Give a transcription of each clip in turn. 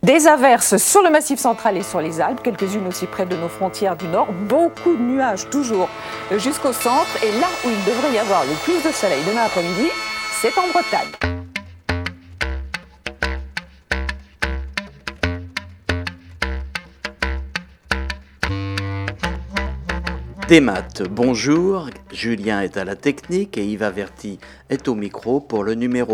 Des averses sur le Massif central et sur les Alpes, quelques-unes aussi près de nos frontières du nord, beaucoup de nuages toujours jusqu'au centre. Et là où il devrait y avoir le plus de soleil demain après-midi, c'est en Bretagne. Desmat, bonjour, Julien est à la technique et Yves Averti est au micro pour le numéro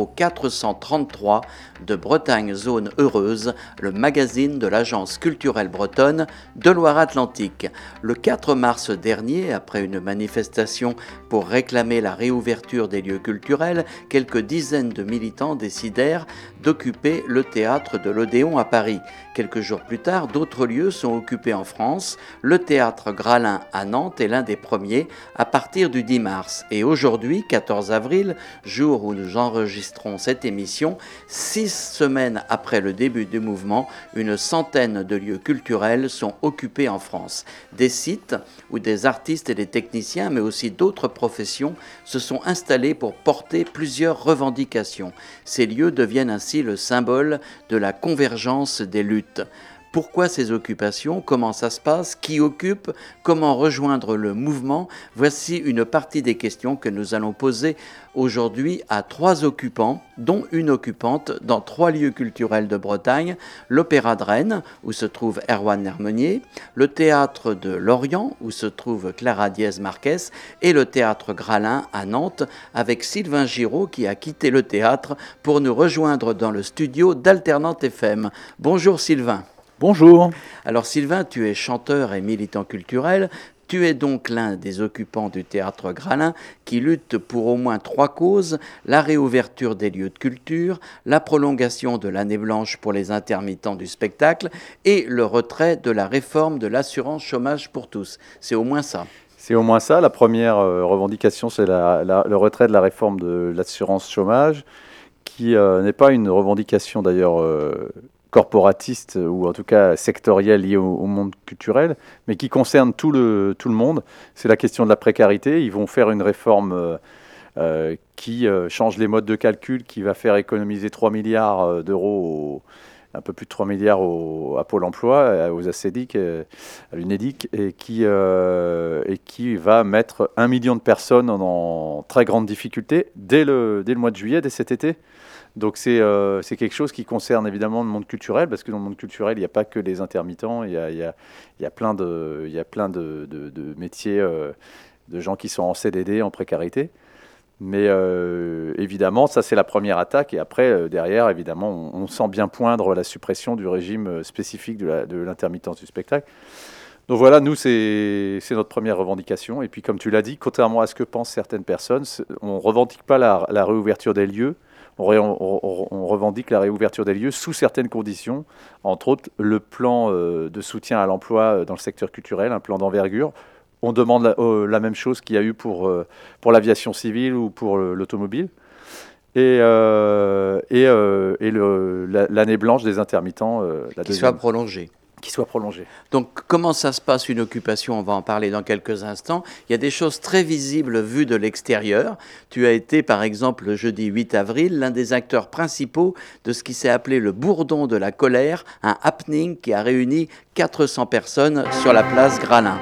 433 de Bretagne Zone Heureuse, le magazine de l'Agence culturelle bretonne de Loire-Atlantique. Le 4 mars dernier, après une manifestation pour réclamer la réouverture des lieux culturels, quelques dizaines de militants décidèrent d'occuper le théâtre de l'Odéon à Paris. Quelques jours plus tard, d'autres lieux sont occupés en France. Le théâtre Gralin à Nantes est l'un des premiers à partir du 10 mars. Et aujourd'hui, 14 avril, jour où nous enregistrons cette émission, 6 semaines après le début du mouvement, une centaine de lieux culturels sont occupés en France. Des sites où des artistes et des techniciens, mais aussi d'autres professions, se sont installés pour porter plusieurs revendications. Ces lieux deviennent ainsi le symbole de la convergence des luttes. Pourquoi ces occupations? Comment ça se passe? Qui occupe? Comment rejoindre le mouvement? Voici une partie des questions que nous allons poser aujourd'hui à 3 occupants, dont une occupante dans 3 lieux culturels de Bretagne, l'Opéra de Rennes, où se trouve Erwan Lermenier, le Théâtre de Lorient, où se trouve Clara Diez-Marquez, et le Théâtre Gralin à Nantes, avec Sylvain Giraud qui a quitté le théâtre pour nous rejoindre dans le studio d'Alternante FM. Bonjour Sylvain. Bonjour. Alors Sylvain, tu es chanteur et militant culturel. Tu es donc l'un des occupants du théâtre Gralin qui lutte pour au moins 3 causes: la réouverture des lieux de culture, la prolongation de l'année blanche pour les intermittents du spectacle et le retrait de la réforme de l'assurance chômage pour tous. C'est au moins ça. C'est au moins ça. La première revendication, c'est le retrait de la réforme de l'assurance chômage, qui n'est pas une revendication d'ailleurs corporatiste ou en tout cas sectorielle liée au monde culturel, mais qui concerne tout le monde. C'est la question de la précarité. Ils vont faire une réforme qui change les modes de calcul, qui va faire économiser 3 milliards d'euros, un peu plus de 3 milliards à Pôle emploi, aux ACDIC, à l'UNEDIC, et qui va mettre 1 million de personnes en très grande difficulté dès le mois de juillet, dès cet été. Donc c'est quelque chose qui concerne évidemment le monde culturel, parce que dans le monde culturel, il n'y a pas que les intermittents, il y a plein de métiers, de gens qui sont en CDD, en précarité. Mais évidemment, ça c'est la première attaque, et après, derrière, évidemment, on sent bien poindre la suppression du régime spécifique de l'intermittence du spectacle. Donc voilà, nous, c'est notre première revendication. Et puis comme tu l'as dit, contrairement à ce que pensent certaines personnes, on ne revendique pas la réouverture des lieux. On revendique la réouverture des lieux sous certaines conditions, entre autres le plan de soutien à l'emploi dans le secteur culturel, un plan d'envergure. On demande la même chose qu'il y a eu pour l'aviation civile ou pour l'automobile. Et l'année blanche des intermittents, qui soit prolongée. Qui soit prolongé. Donc, comment ça se passe une occupation? On va en parler dans quelques instants. Il y a des choses très visibles vues de l'extérieur. Tu as été, par exemple, le jeudi 8 avril, l'un des acteurs principaux de ce qui s'est appelé le Bourdon de la colère, un happening qui a réuni 400 personnes sur la place Gralin.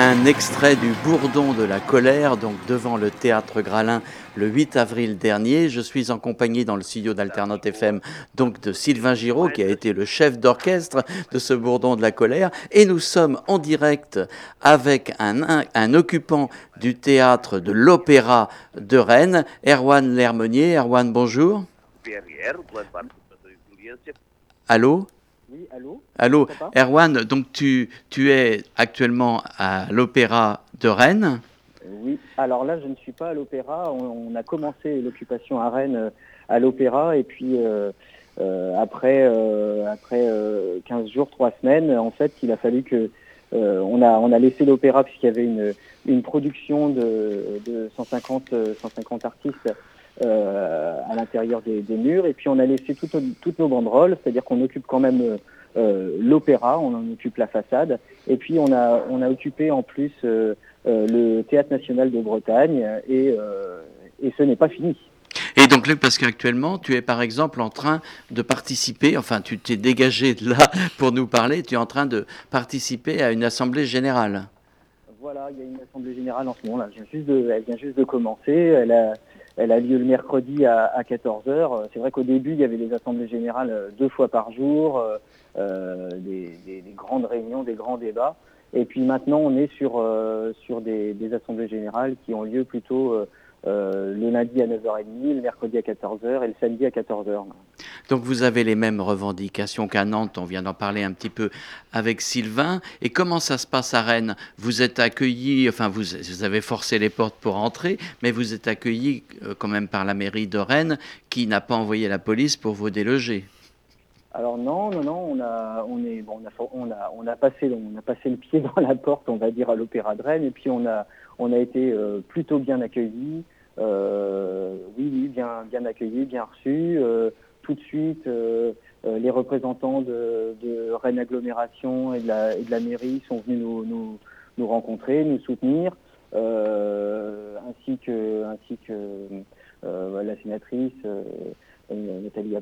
Un extrait du Bourdon de la colère, donc devant le Théâtre Gralin le 8 avril dernier. Je suis en compagnie dans le studio d'Alternate FM donc de Sylvain Giraud, qui a été le chef d'orchestre de ce Bourdon de la colère. Et nous sommes en direct avec un occupant du théâtre de l'Opéra de Rennes, Erwan Lermenier. Erwan, bonjour. Allô ? Oui, allô ? Allô, Erwan, donc tu es actuellement à l'Opéra de Rennes. Oui, alors là, je ne suis pas à l'Opéra. On a commencé l'occupation à Rennes à l'Opéra, et puis après 15 jours, 3 semaines, en fait, il a fallu que on a laissé l'Opéra puisqu'il y avait une production de 150 artistes à l'intérieur des murs, et puis on a laissé toutes nos banderoles, c'est-à-dire qu'on occupe quand même l'Opéra, on en occupe la façade, et puis on a occupé en plus le Théâtre National de Bretagne, et ce n'est pas fini. Et donc là, parce qu'actuellement, tu es par exemple en train de participer, enfin tu t'es dégagé de là pour nous parler, tu es en train de participer à une assemblée générale. Voilà, il y a une assemblée générale en ce moment, là. Elle vient juste de commencer, elle a lieu le mercredi à 14h. C'est vrai qu'au début, il y avait des assemblées générales 2 fois par jour, des grandes réunions, des grands débats. Et puis maintenant, on est sur des assemblées générales qui ont lieu plutôt le lundi à 9h30, le mercredi à 14h et le samedi à 14h. Donc vous avez les mêmes revendications qu'à Nantes, on vient d'en parler un petit peu avec Sylvain. Et comment ça se passe à Rennes ? Vous êtes accueillis, enfin vous avez forcé les portes pour entrer, mais vous êtes accueillis quand même par la mairie de Rennes qui n'a pas envoyé la police pour vous déloger. Alors non, on a passé le pied dans la porte, on va dire, à l'Opéra de Rennes, et puis on a été plutôt bien accueillis, bien accueillis, bien reçus. Tout de suite, les représentants de Rennes Agglomération et de la mairie sont venus nous rencontrer, nous soutenir, ainsi que la sénatrice Nathalie,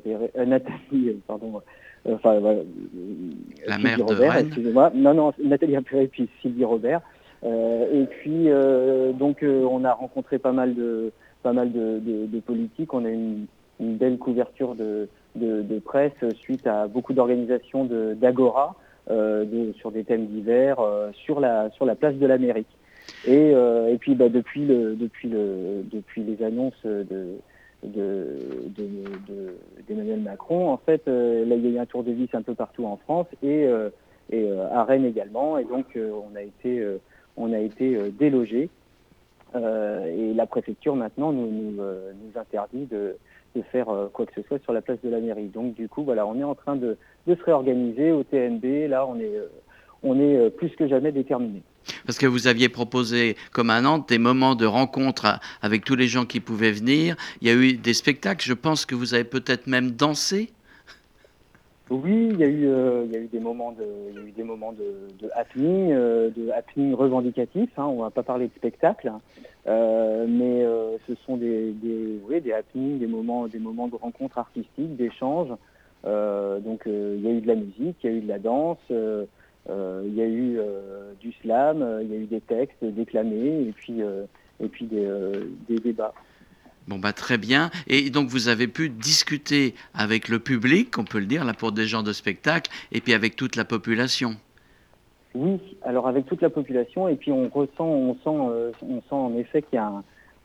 la maire Robert, de Rennes. Excusez-moi. Non, Nathalie Appéré et puis Sylvie Robert. Et puis donc on a rencontré pas mal de politiques. On a eu une belle couverture de presse suite à beaucoup d'organisations d'Agora sur des thèmes divers sur la place de la mairie. Et puis depuis les annonces d'Emmanuel Macron, en fait, là il y a eu un tour de vis un peu partout en France, et à Rennes également, et donc on a été délogés, et la préfecture maintenant nous interdit de faire quoi que ce soit sur la place de la mairie. Donc du coup voilà, on est en train de se réorganiser au TNB. Là on est plus que jamais déterminés. Parce que vous aviez proposé, comme à Nantes, des moments de rencontre avec tous les gens qui pouvaient venir. Il y a eu des spectacles, je pense que vous avez peut-être même dansé. Oui, il y a eu des moments de happening revendicatif. Hein, on va pas parler de spectacle, mais ce sont des happenings, des moments de rencontre artistique, d'échange. Donc il y a eu de la musique, il y a eu de la danse. Il y a eu du slam, il y a eu des textes déclamés, et puis des débats. Bon très bien. Et donc vous avez pu discuter avec le public, on peut le dire, là pour des gens de spectacle, et puis avec toute la population. Oui, alors avec toute la population, et puis on sent en effet qu'il y a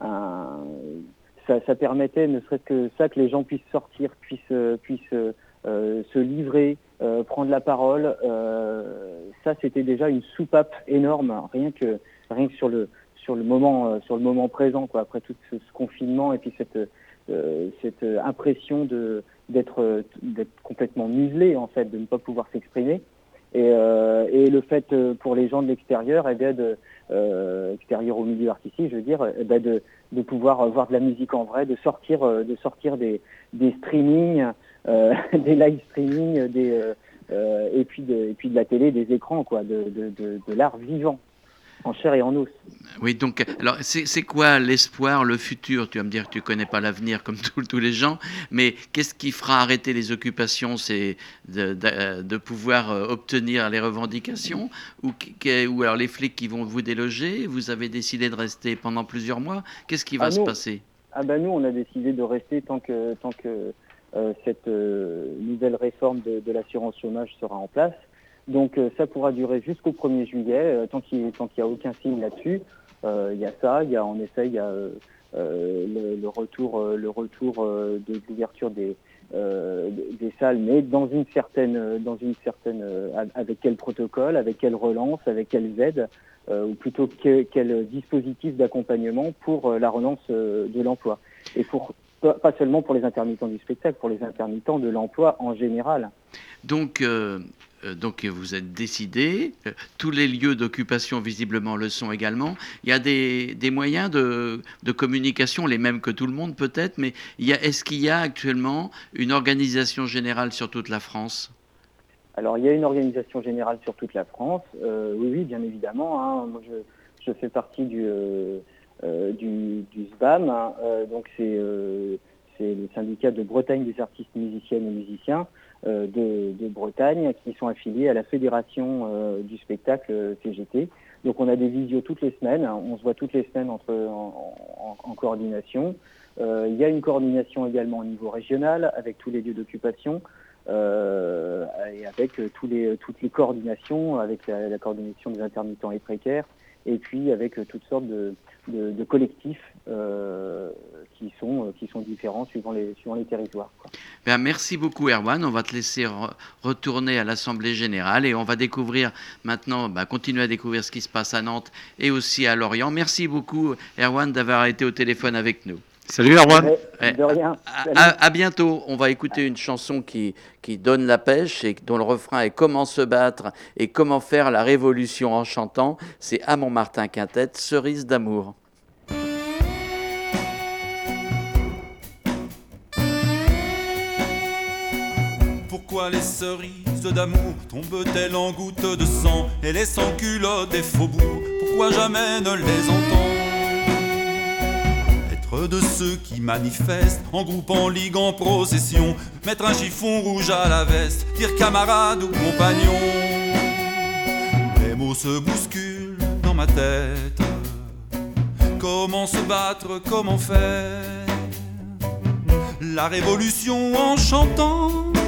ça permettait, ne serait-ce que ça, que les gens puissent sortir, puissent se livrer, prendre la parole. Ça, c'était déjà une soupape énorme, rien que sur le moment présent, quoi. Après tout ce confinement, et puis cette impression d'être complètement muselé, en fait, de ne pas pouvoir s'exprimer. Et le fait pour les gens de l'extérieur, extérieur au milieu artistique, je veux dire, de pouvoir voir de la musique en vrai, de sortir des streamings, des live streaming, et puis de la télé, des écrans, quoi, de l'art vivant. en chair et en os. Oui, donc, alors, c'est quoi l'espoir, le futur? Tu vas me dire que tu ne connais pas l'avenir comme tous les gens, mais qu'est-ce qui fera arrêter les occupations? C'est de pouvoir obtenir les revendications ou alors les flics qui vont vous déloger? Vous avez décidé de rester pendant plusieurs mois? Qu'est-ce qui va se passer? Nous, on a décidé de rester tant que cette nouvelle réforme de l'assurance chômage sera en place. Donc ça pourra durer jusqu'au 1er juillet, tant qu'il n'y a aucun signe là-dessus. Il y a ça, il y a le retour de l'ouverture des salles, mais dans une certaine avec quel protocole, avec quelle relance, avec quelles aides, ou plutôt quel dispositif d'accompagnement pour la relance de l'emploi. Et pas seulement pour les intermittents du spectacle, pour les intermittents de l'emploi en général. Donc vous êtes décidé, tous les lieux d'occupation visiblement le sont également. Il y a des moyens de communication, les mêmes que tout le monde peut-être, mais est-ce qu'il y a actuellement une organisation générale sur toute la France? Alors il y a une organisation générale sur toute la France, oui, bien évidemment. Hein. Moi, je fais partie du SBAM, hein. Donc c'est le syndicat de Bretagne des artistes musiciennes et musiciens de Bretagne, qui sont affiliés à la fédération du spectacle CGT. Donc on a des visios toutes les semaines, on se voit toutes les semaines en coordination. Il y a une coordination également au niveau régional avec tous les lieux d'occupation et avec toutes les coordinations, avec la coordination des intermittents et précaires, et puis avec toutes sortes de collectifs qui sont différents suivant les territoires, quoi. Bien, merci beaucoup Erwan, on va te laisser retourner à l'Assemblée Générale et on va découvrir maintenant, continuer à découvrir ce qui se passe à Nantes et aussi à Lorient. Merci beaucoup Erwan d'avoir été au téléphone avec nous. Salut Erwan. De rien. À bientôt. On va écouter une chanson qui donne la pêche et dont le refrain est comment se battre et comment faire la révolution en chantant. C'est à Montmartin Quintet, Cerise d'amour. Pourquoi les cerises d'amour tombent-elles en gouttes de sang et les sans-culottes des faubourgs? Pourquoi jamais ne les entend? Être de ceux qui manifestent en groupe, en ligue, en procession, mettre un chiffon rouge à la veste, dire camarade ou compagnon. Les mots se bousculent dans ma tête. Comment se battre, comment faire la révolution en chantant?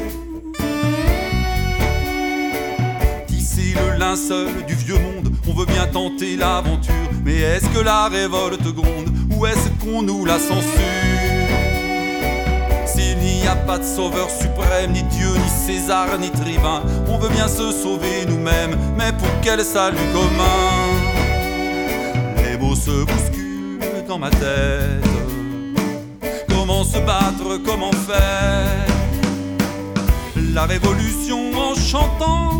Le linceul du vieux monde, on veut bien tenter l'aventure, mais est-ce que la révolte gronde ou est-ce qu'on nous la censure? S'il n'y a pas de sauveur suprême, ni Dieu, ni César, ni tribun, on veut bien se sauver nous-mêmes, mais pour quel salut commun? Les mots se bousculent dans ma tête. Comment se battre, comment faire la révolution en chantant?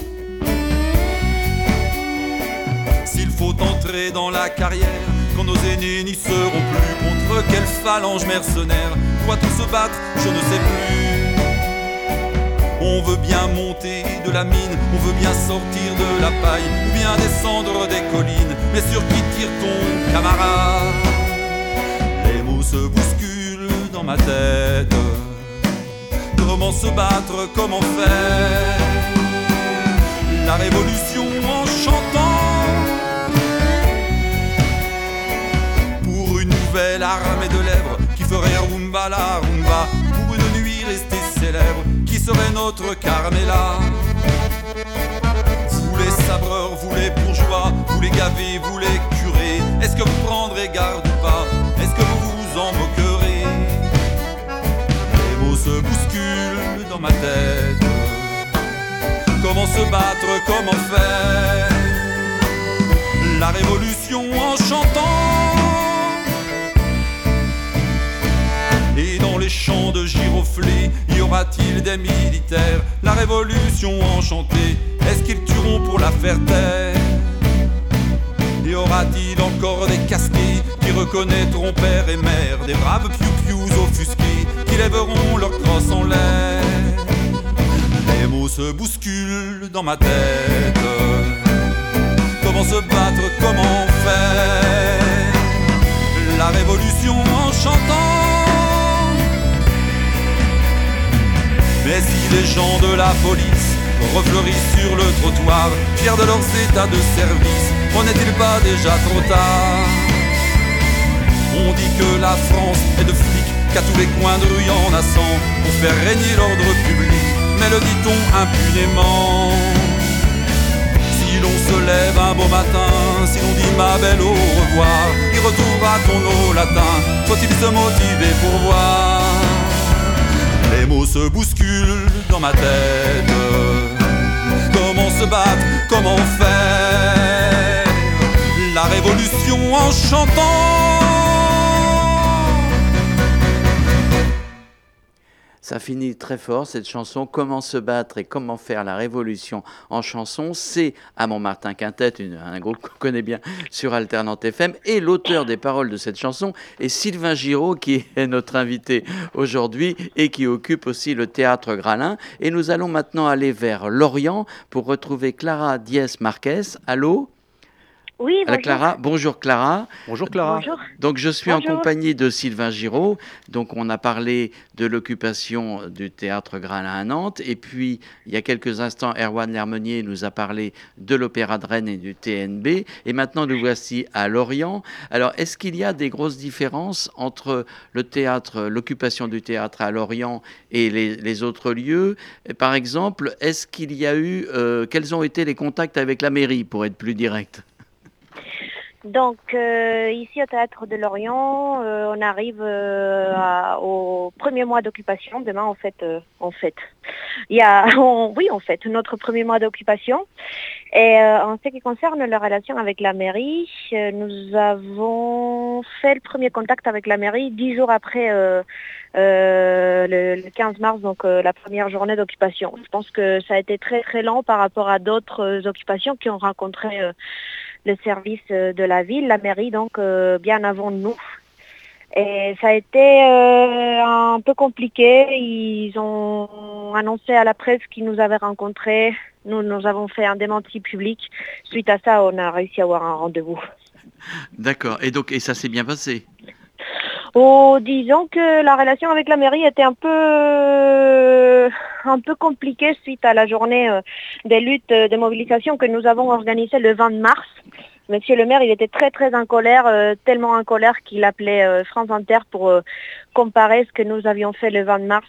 Faut entrer dans la carrière quand nos aînés n'y seront plus. Contre quelle phalange mercenaire doit-on se battre? Je ne sais plus. On veut bien monter de la mine, on veut bien sortir de la paille, ou bien descendre des collines, mais sur qui tire-t-on, camarade? Les mots se bousculent dans ma tête. Comment se battre, comment faire la révolution en chantant? Nouvelle armée de lèvres qui ferait rumba la rumba, pour une nuit restée célèbre qui serait notre Carmela. Vous les sabreurs, vous les bourgeois, vous les gavés, vous les curés, est-ce que vous prendrez garde ou pas? Est-ce que vous vous en moquerez? Les mots se bousculent dans ma tête. Comment se battre, comment faire la révolution en chantant? Et dans les champs de giroflées, y aura-t-il des militaires? La révolution enchantée, est-ce qu'ils tueront pour la faire taire? Y aura-t-il encore des casqués qui reconnaîtront père et mère? Des braves piou-pious offusqués qui lèveront leur crosse en l'air? Les mots se bousculent dans ma tête. Comment se battre, comment faire la révolution en chantant. Mais si les gens de la police refleurissent sur le trottoir, fiers de leurs états de service, n'en est-il pas déjà trop tard? On dit que la France est de flics, qu'à tous les coins de rue y'en a 100 pour faire régner l'ordre public, mais le dit-on impunément? Si l'on se lève un beau matin, si l'on dit ma belle au revoir, y retournera-t-on au latin? Faut-il se motiver pour voir? Les mots se bousculent dans ma tête. Comment se battre, comment faire la révolution en chantant? Ça finit très fort cette chanson, comment se battre et comment faire la révolution en chanson. C'est à Montmartin Quintet, un groupe qu'on connaît bien sur Alternante FM. Et l'auteur des paroles de cette chanson est Sylvain Giraud, qui est notre invité aujourd'hui et qui occupe aussi le Théâtre Gralin. Et nous allons maintenant aller vers Lorient pour retrouver Clara Diez-Marquez. Allô ? Oui, bonjour. Clara. Bonjour Clara. Bonjour Clara. Bonjour. Donc je suis Bonjour. en compagnie de Sylvain Giraud. Donc on a parlé de l'occupation du Théâtre Gralin à Nantes. Et puis il y a quelques instants, Erwan Lermenier nous a parlé de l'Opéra de Rennes et du TNB. Et maintenant nous voici à Lorient. Alors est-ce qu'il y a des grosses différences entre le théâtre, l'occupation du théâtre à Lorient et les autres lieux? Par exemple, est-ce qu'il y a eu, quels ont été les contacts avec la mairie, pour être plus direct? Donc ici au Théâtre de Lorient, on arrive au premier mois d'occupation. Demain en fait, il y a, notre premier mois d'occupation. Et en ce qui concerne la relation avec la mairie, nous avons fait le premier contact avec la mairie 10 jours après le 15 mars, donc la première journée d'occupation. Je pense que ça a été très très lent par rapport à d'autres occupations qui ont rencontré le service de la ville, la mairie, donc bien avant nous. Et ça a été un peu compliqué. Ils ont annoncé à la presse qu'ils nous avaient rencontrés. Nous avons fait un démenti public. Suite à ça, on a réussi à avoir un rendez-vous. D'accord. Et ça s'est bien passé? Oh, disons que la relation avec la mairie était un peu compliquée suite à la journée des luttes de mobilisation que nous avons organisée le 20 mars. Monsieur le maire, il était très très en colère, tellement en colère qu'il appelait France Inter pour comparer ce que nous avions fait le 20 mars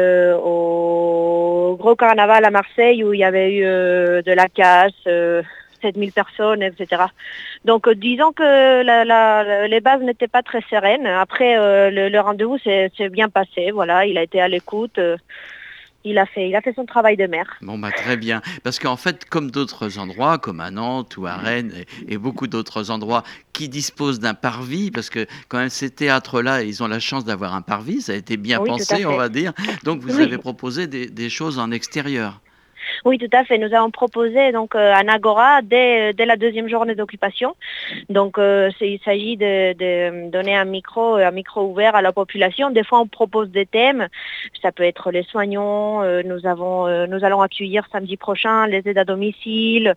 au gros carnaval à Marseille où il y avait eu de la casse, 7000 personnes, etc. Donc disons que les bases n'étaient pas très sereines. Après, le rendez-vous s'est bien passé. Voilà, il a été à l'écoute. Il a fait son travail de maire. Bon, très bien. Parce qu'en fait, comme d'autres endroits, comme à Nantes ou à Rennes et beaucoup d'autres endroits qui disposent d'un parvis, parce que quand même ces théâtres-là, ils ont la chance d'avoir un parvis, ça a été bien pensé, on va dire. Donc vous avez proposé des choses en extérieur. Oui, tout à fait. Nous avons proposé donc un agora dès la deuxième journée d'occupation. Donc il s'agit de donner un micro ouvert à la population. Des fois, on propose des thèmes. Ça peut être les soignants. Nous allons accueillir samedi prochain les aides à domicile,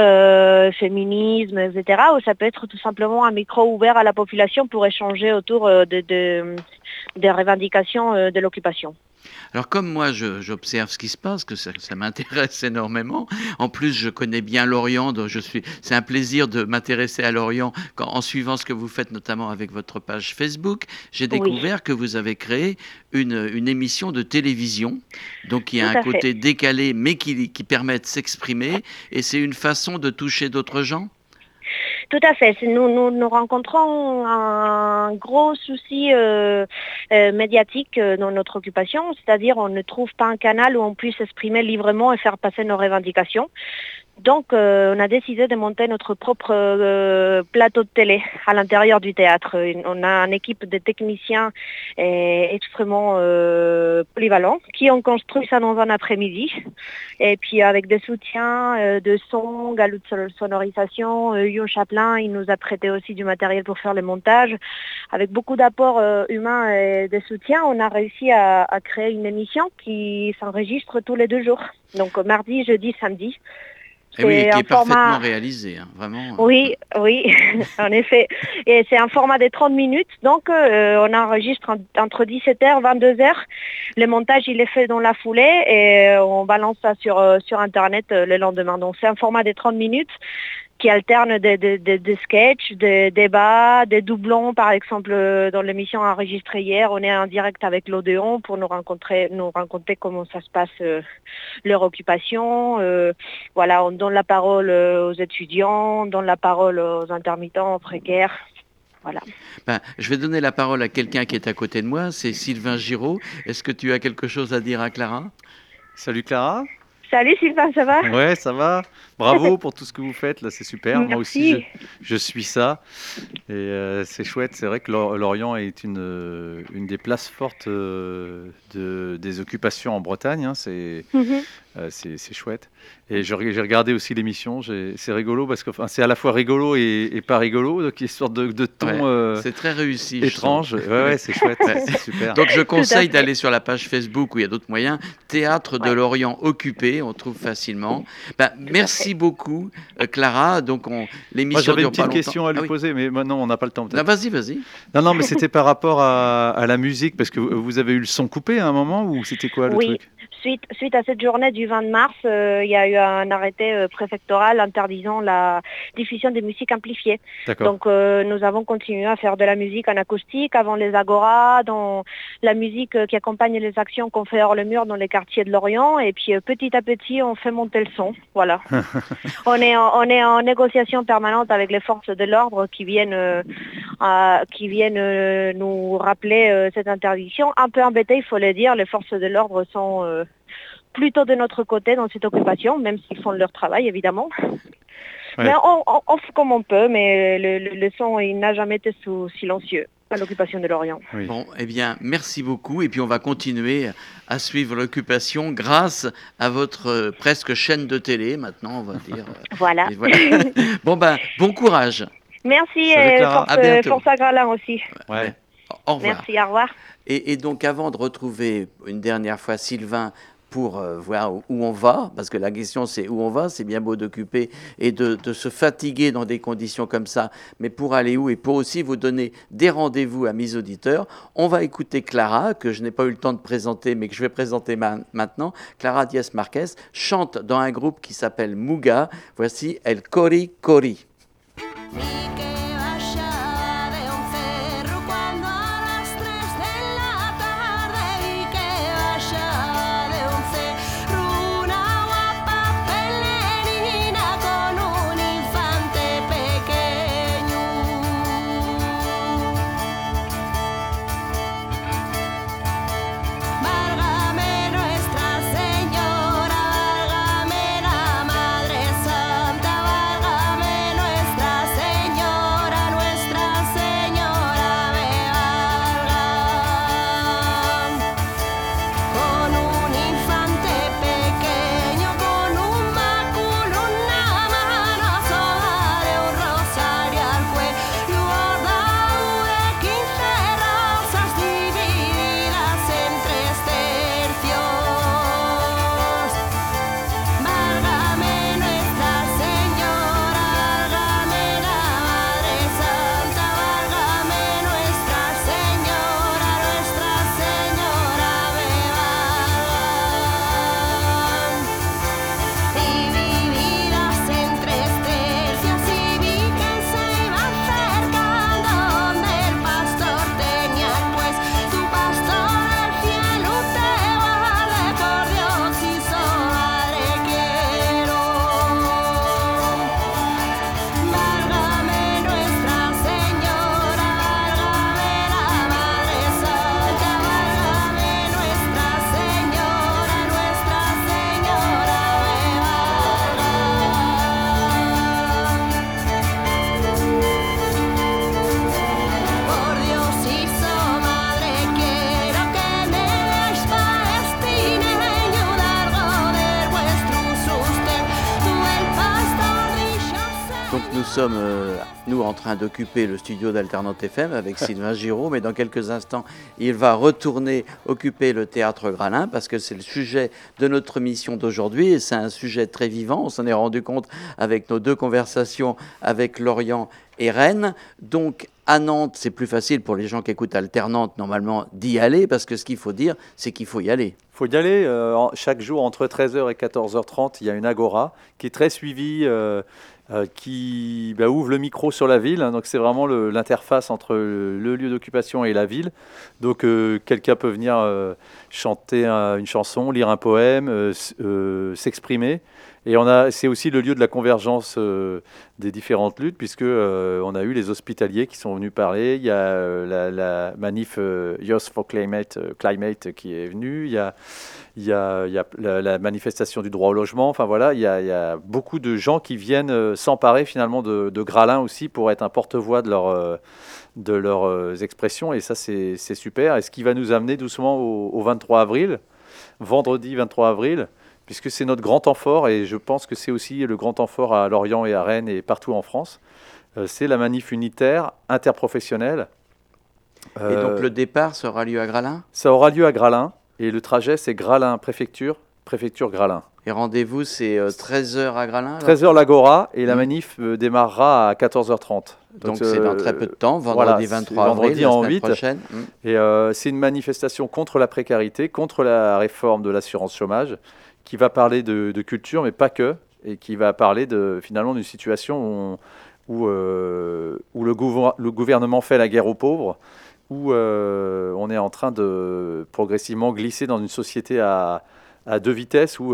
féminisme, etc. Ou ça peut être tout simplement un micro ouvert à la population pour échanger autour des revendications de l'occupation. Alors comme moi j'observe ce qui se passe, que ça m'intéresse énormément, en plus je connais bien Lorient, donc c'est un plaisir de m'intéresser à Lorient en suivant ce que vous faites notamment avec votre page Facebook. J'ai découvert que vous avez créé une émission de télévision, donc qui a un côté décalé mais qui permet de s'exprimer, et c'est une façon de toucher d'autres gens. Tout à fait. Nous rencontrons un gros souci médiatique dans notre occupation, c'est-à-dire on ne trouve pas un canal où on puisse s'exprimer librement et faire passer nos revendications. Donc, on a décidé de monter notre propre plateau de télé à l'intérieur du théâtre. On a une équipe de techniciens extrêmement polyvalents qui ont construit ça dans un après-midi. Et puis, avec des soutiens de son, galop de sonorisation, Yon Chaplin, il nous a prêté aussi du matériel pour faire le montage. Avec beaucoup d'apports humains et de soutien, on a réussi à créer une émission qui s'enregistre tous les 2 jours. Donc, mardi, jeudi, samedi. Et oui, et qui est format... parfaitement réalisé, hein, vraiment. Oui, en effet. Et c'est un format de 30 minutes, donc on enregistre entre 17h et 22h. Le montage, il est fait dans la foulée et on balance ça sur Internet le lendemain. Donc c'est un format de 30 minutes qui alterne des sketchs, des débats, des doublons. Par exemple, dans l'émission enregistrée hier, on est en direct avec l'Odéon pour nous raconter comment ça se passe, leur occupation. Voilà, on donne la parole aux étudiants, on donne la parole aux intermittents, aux précaires. Voilà. Je vais donner la parole à quelqu'un qui est à côté de moi, c'est Sylvain Giraud. Est-ce que tu as quelque chose à dire à Clara ? Salut Clara. Salut Sylvain, ça va ? Ouais, ça va. Bravo pour tout ce que vous faites, là, c'est super. Merci. Moi aussi, je suis ça. Et c'est chouette. C'est vrai que Lorient est une des places fortes des occupations en Bretagne. Hein. C'est chouette. Et j'ai regardé aussi l'émission. C'est rigolo parce que c'est à la fois rigolo et pas rigolo. Donc il y a une sorte de ton c'est très réussi, étrange. Ouais, c'est chouette. C'est super. Donc je conseille d'aller sur la page Facebook où il y a d'autres moyens. Théâtre de Lorient occupé, on trouve facilement. Merci beaucoup, Clara. Donc l'émission. Moi, j'avais une petite question à lui poser, mais maintenant on n'a pas le temps. Non, vas-y. Non, mais c'était par rapport à la musique, parce que vous avez eu le son coupé à un moment, ou c'était quoi le truc ? Suite à cette journée du 20 mars, il y a eu un arrêté préfectoral interdisant la diffusion des musiques amplifiées. Donc nous avons continué à faire de la musique en acoustique avant les agoras, dans la musique qui accompagne les actions qu'on fait hors le mur dans les quartiers de Lorient, et puis petit à petit on fait monter le son. Voilà. on est en négociation permanente avec les forces de l'ordre qui viennent nous rappeler cette interdiction. Un peu embêtées, il faut le dire, les forces de l'ordre sont plutôt de notre côté dans cette occupation, même s'ils font leur travail évidemment. Ouais. Mais on fait comme on peut, mais le son il n'a jamais été silencieux à l'occupation de Lorient. Oui. Bon, eh bien, merci beaucoup. Et puis, on va continuer à suivre l'occupation grâce à votre presque chaîne de télé, maintenant, on va dire. Voilà. Bon courage. Merci, force à Gralin aussi. Ouais. Au revoir. Merci, au revoir. Et donc, avant de retrouver une dernière fois Sylvain, pour voir où on va, parce que la question c'est où on va, c'est bien beau d'occuper et de se fatiguer dans des conditions comme ça, mais pour aller où et pour aussi vous donner des rendez-vous à mes auditeurs, on va écouter Clara, que je n'ai pas eu le temps de présenter, mais que je vais présenter maintenant. Clara Diaz Marquez chante dans un groupe qui s'appelle Muga. Voici El Cori Cori. Válgame Nuestra Señora, nous sommes, nous, en train d'occuper le studio d'Alternante FM avec Sylvain Giraud, mais dans quelques instants, il va retourner occuper le Théâtre Gralin parce que c'est le sujet de notre mission d'aujourd'hui et c'est un sujet très vivant. On s'en est rendu compte avec nos 2 conversations avec Lorient et Rennes. Donc, à Nantes, c'est plus facile pour les gens qui écoutent Alternante, normalement, d'y aller parce que ce qu'il faut dire, c'est qu'il faut y aller. Il faut y aller. Chaque jour, entre 13h et 14h30, il y a une agora qui est très suivie, qui ouvre le micro sur la ville. Donc, c'est vraiment l'interface entre le lieu d'occupation et la ville. Donc, quelqu'un peut venir chanter une chanson, lire un poème, s'exprimer. Et c'est aussi le lieu de la convergence des différentes luttes, puisque on a eu les hospitaliers qui sont venus parler. Il y a la manif Youth for Climate qui est venue. Il y a la manifestation du droit au logement. Enfin voilà, il y a beaucoup de gens qui viennent s'emparer finalement de Gralin aussi pour être un porte-voix de leurs expressions. Et ça, c'est super. Et ce qui va nous amener doucement au 23 avril, vendredi 23 avril, puisque c'est notre grand temps fort, et je pense que c'est aussi le grand temps fort à Lorient et à Rennes et partout en France. C'est la manif unitaire interprofessionnelle. Et donc le départ sera lieu à Gralin ? Ça aura lieu à Gralin, et le trajet c'est Gralin préfecture Gralin. Et rendez-vous c'est 13h à Gralin ? 13h l'agora, et la manif démarrera à 14h30. Donc c'est dans très peu de temps, vendredi 23 avril, la semaine prochaine. Et c'est une manifestation contre la précarité, contre la réforme de l'assurance chômage, qui va parler de culture, mais pas que, et qui va parler finalement d'une situation où le gouvernement fait la guerre aux pauvres, où on est en train de progressivement glisser dans une société à 2 vitesses, où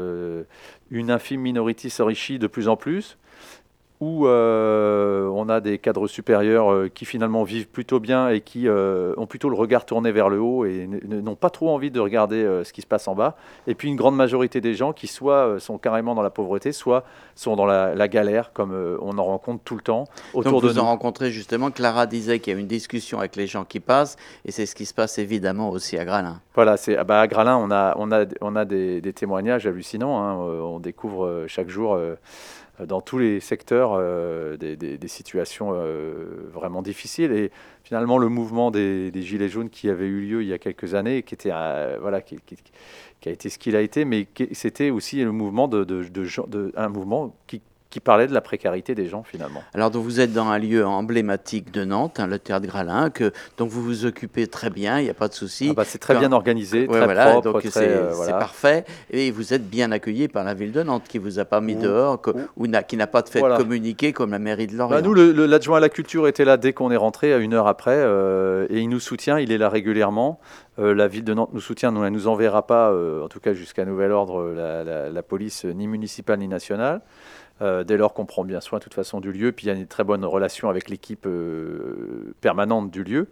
une infime minorité s'enrichit de plus en plus, où on a des cadres supérieurs qui finalement vivent plutôt bien et qui ont plutôt le regard tourné vers le haut et n'ont pas trop envie de regarder ce qui se passe en bas. Et puis une grande majorité des gens qui soit sont carrément dans la pauvreté, soit sont dans la galère, comme on en rencontre tout le temps autour de nous. Vous en rencontrez justement, Clara disait qu'il y a une discussion avec les gens qui passent, et c'est ce qui se passe évidemment aussi à Gralin. Voilà, à Gralin, on a des témoignages hallucinants, hein. On découvre chaque jour dans tous les secteurs des situations vraiment difficiles. Et finalement, le mouvement des Gilets jaunes qui avait eu lieu il y a quelques années, qui était qui a été ce qu'il a été, mais c'était aussi le mouvement un mouvement qui parlait de la précarité des gens finalement. Alors donc vous êtes dans un lieu emblématique de Nantes, le Théâtre Gralin, dont vous vous occupez très bien, il n'y a pas de voilà. C'est très bien organisé, très propre. Donc c'est parfait. Et vous êtes bien accueilli par la ville de Nantes qui vous a pas mis dehors, qui n'a pas fait communiquer comme la mairie de Lorient. Nous, l'adjoint à la culture était là dès qu'on est rentré, à 1 heure après, et il nous soutient, il est là régulièrement. La ville de Nantes nous soutient, elle ne nous enverra pas, en tout cas jusqu'à nouvel ordre, la police ni municipale ni nationale. Dès lors qu'on prend bien soin de toute façon du lieu, puis il y a une très bonne relation avec l'équipe permanente du lieu.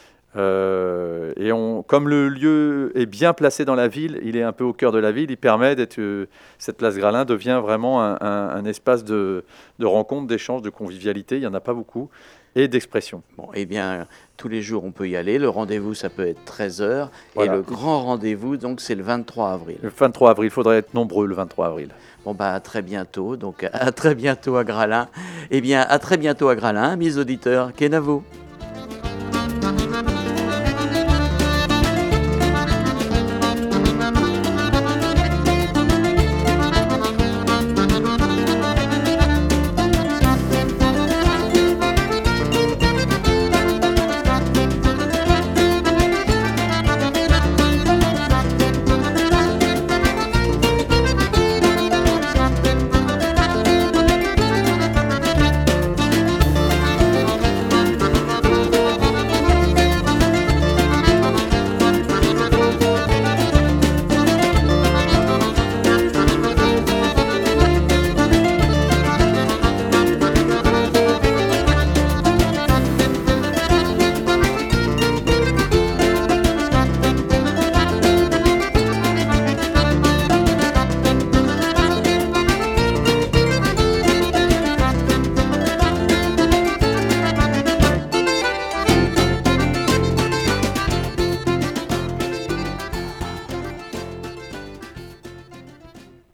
Et comme le lieu est bien placé dans la ville, il est un peu au cœur de la ville, il permet cette place Gralin devient vraiment un espace de rencontre, d'échange, de convivialité, il n'y en a pas beaucoup, et d'expression. Bon, eh bien, tous les jours, on peut y aller. Le rendez-vous, ça peut être 13h. Voilà. Et le grand rendez-vous, donc, c'est le 23 avril. Le 23 avril, il faudrait être nombreux le 23 avril. Bon, à très bientôt. Donc, à très bientôt à Gralin. Eh bien, à très bientôt à Gralin, mes auditeurs. Kenavo.